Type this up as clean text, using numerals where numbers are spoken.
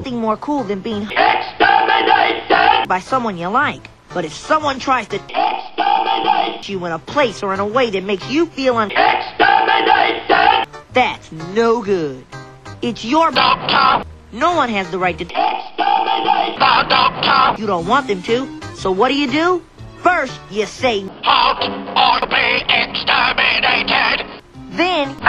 nothing more cool than being Exterminated! by someone you like. But if someone tries to Exterminate! you in a place or in a way that makes you feel Exterminated! that's no good. It's your Doctor! No one has the right to Exterminate the doctor! you don't want them to. So what do? First, you say, Halt or be exterminated! then